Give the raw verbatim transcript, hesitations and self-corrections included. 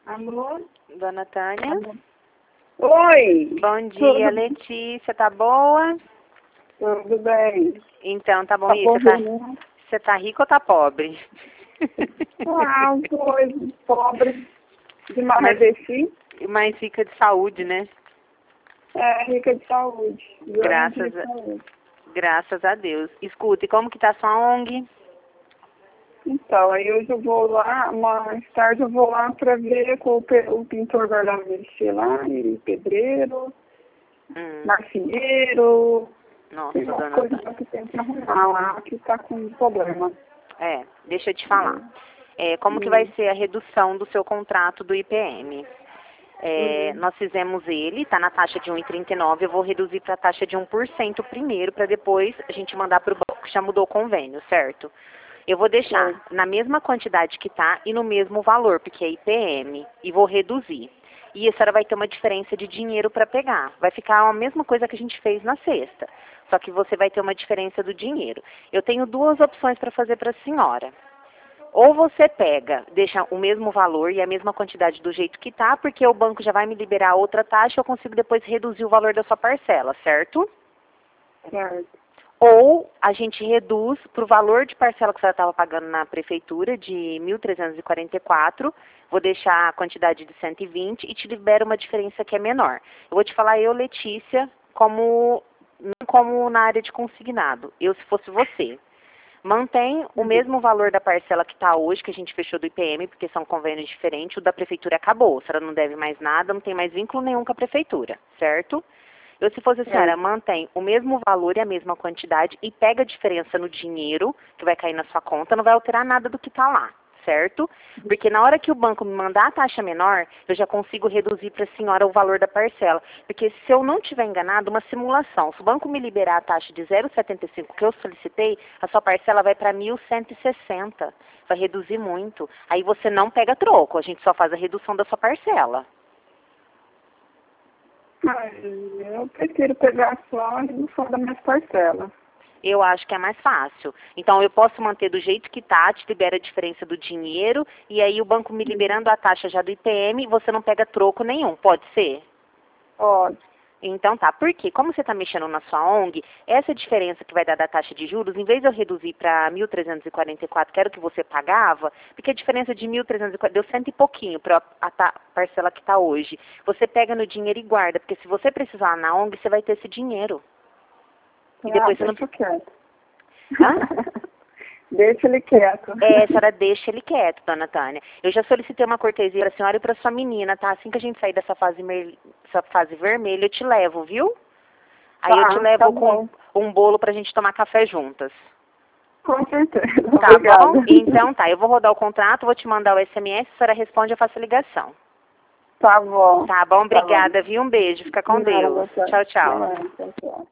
Alô? Dona Tânia? Alô? Oi! Bom dia, Tudo... Letícia, tá boa? Tudo bem. Então, tá bom. Tá E bom, você tá, né? você tá rica ou tá pobre? Ah, coisa pobre. De Mas, Marradeci. mas rica de saúde, né? É, rica de saúde. Violenta Graças de a, saúde. graças a Deus. Escuta, e como que tá sua O N G? Então, aí hoje eu vou lá, mais tarde eu vou lá pra ver com o, pe- o pintor guarda-mexer lá, e pedreiro, Hum, marceneiro, nossa, tem umas dona coisas lá Tânia. que tem pra arrumar lá, que tá com problema. É, deixa eu te falar. Hum, É, como que vai hum, ser a redução do seu contrato do I P M? É, hum. nós fizemos ele, está na taxa de um vírgula trinta e nove, eu vou reduzir para a taxa de um por cento primeiro, para depois a gente mandar para o banco, que já mudou o convênio, certo? Eu vou deixar Certo. na mesma quantidade que está e no mesmo valor, porque é I P M, e vou reduzir. E a senhora vai ter uma diferença de dinheiro para pegar. Vai ficar a mesma coisa que a gente fez na sexta, só que você vai ter uma diferença do dinheiro. Eu tenho duas opções para fazer para a senhora. Ou você pega, deixa o mesmo valor e a mesma quantidade do jeito que tá, porque o banco já vai me liberar outra taxa, eu consigo depois reduzir o valor da sua parcela, certo? Certo. Ou a gente reduz para o valor de parcela que você estava pagando na prefeitura, de mil trezentos e quarenta e quatro, vou deixar a quantidade de cento e vinte e te libera uma diferença que é menor. Eu vou te falar eu, Letícia, como, não como na área de consignado, eu se fosse você. Mantém o Uhum. mesmo valor da parcela que está hoje, que a gente fechou do I P M, porque são convênios diferentes, o da prefeitura acabou. A senhora não deve mais nada, não tem mais vínculo nenhum com a prefeitura, certo? Eu, se fosse a senhora, Certo. mantém o mesmo valor e a mesma quantidade e pega a diferença no dinheiro que vai cair na sua conta, não vai alterar nada do que está lá, certo? Porque na hora que o banco me mandar a taxa menor, eu já consigo reduzir para a senhora o valor da parcela. Porque se eu não tiver enganado, uma simulação, se o banco me liberar a taxa de zero vírgula setenta e cinco que eu solicitei, a sua parcela vai para mil cento e sessenta. Vai reduzir muito. Aí você não pega troco, a gente só faz a redução da sua parcela. Mas eu prefiro pegar só a redução da minha parcela. Eu acho que é mais fácil. Então, eu posso manter do jeito que tá, te libera a diferença do dinheiro, e aí o banco me liberando a taxa já do I P M, você não pega troco nenhum, pode ser? Pode. Então tá, porque como você está mexendo na sua O N G, essa diferença que vai dar da taxa de juros, em vez de eu reduzir para mil trezentos e quarenta e quatro, que era o que você pagava, porque a diferença de mil trezentos e quarenta deu cento e pouquinho para a ta- parcela que está hoje. Você pega no dinheiro e guarda, porque se você precisar na O N G, você vai ter esse dinheiro. E Ah, depois você não... deixa quieto. Hã? Deixa ele quieto. É, a senhora deixa ele quieto, dona Tânia. Eu já solicitei uma cortesia para a senhora e para sua menina, tá? Assim que a gente sair dessa fase, mer... essa fase vermelha, eu te levo, viu? Aí eu te Tá, tá levo com bom. um bolo pra gente tomar café juntas. Com certeza. Tá Obrigada. bom? Então tá, eu vou rodar o contrato, vou te mandar o S M S, a senhora responde, eu faço a ligação. Tá bom. Tá bom? Tá bom. Obrigada, viu? Um beijo, fica com De nada, Deus. boa tarde. Tchau, Vai tchau. lá, tchau, tchau.